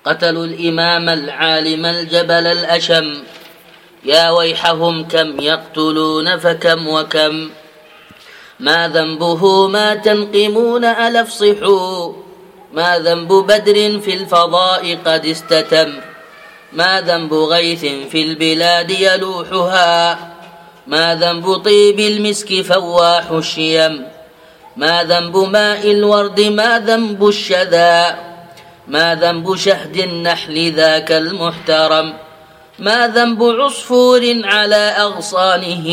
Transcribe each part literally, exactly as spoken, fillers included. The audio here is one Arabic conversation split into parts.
قتلوا الإمام العالم الجبل الأشم، يا ويحهم كم يقتلون فكم وكم. ما ذنبه ما تنقمون ألا افصحوا، ما ذنب بدر في الفضاء قد استتم. ما ذنب غيث في البلاد يلوحها، ما ذنب طيب المسك فواح الشيم. ما ذنب ماء الورد ما ذنب الشذا، ما ذنب شهد النحل ذاك المحترم. ما ذنب عصفور على أغصانه،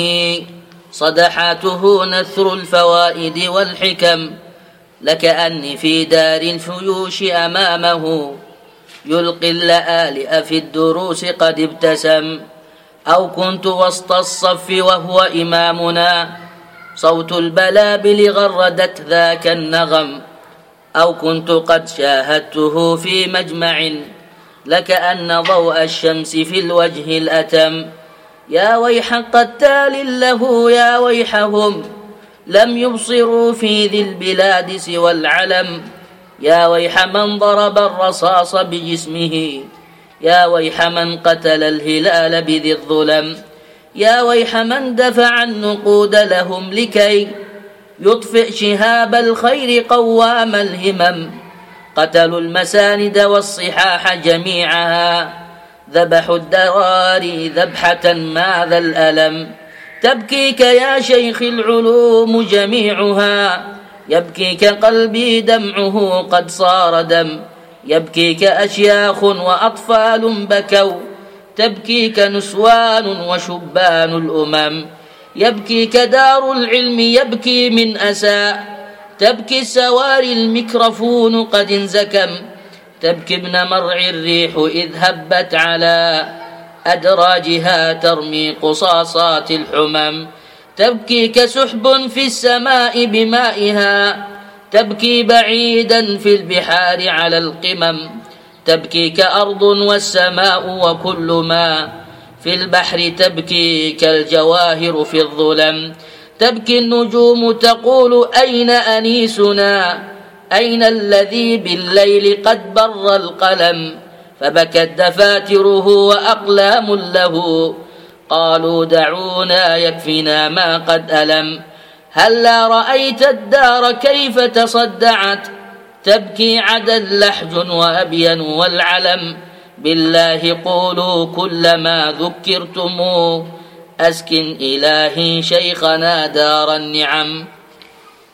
صدحاته نثر الفوائد والحكم. لكأني في دار الفيوش أمامه، يلقي اللآلئ في الدروس قد ابتسم. أو كنت وسط الصف وهو إمامنا، صوت البلابل غردت ذاك النغم. أو كنت قد شاهدته في مجمع، لكأن ضوء الشمس في الوجه الأتم. يا ويح قتال له، يا ويحهم لم يبصروا في ذي البلاد سوى العلم. يا ويح من ضرب الرصاص بجسمه، يا ويح من قتل الهلال بذي الظلم. يا ويح من دفع النقود لهم لكي يطفئ شهاب الخير قوام الهمم. قتلوا المساند والصحاح جميعها، ذبحوا الدراري ذبحة ماذا الألم. تبكيك يا شيخ العلوم جميعها، يبكيك قلبي دمعه قد صار دم. يبكيك أشياخ وأطفال بكوا، تبكيك نسوان وشبان الأمم. يبكيك دار العلم يبكي من أسى، تبكي السواري الميكروفون قد انزكم. تبكي ابن مرع الريح إذ هبت على أدراجها ترمي قصاصات الحمم. تبكيك سحب في السماء بمائها، تبكي بعيدا في البحار على القمم. تبكيك أرض والسماء وكل ما في البحر، تبكيك الجواهر في الظلم. تبكي النجوم تقول أين أنيسنا، أين الذي بالليل قد بر القلم. فبكت دفاتره وأقلام له، قالوا دعونا يكفينا ما قد ألم. هلا رأيت الدار كيف تصدعت، تبكي عدد لحج وأبين والعلم. بالله قولوا كلما ذكرتم، أسكن إلهي شيخنا دار النعم.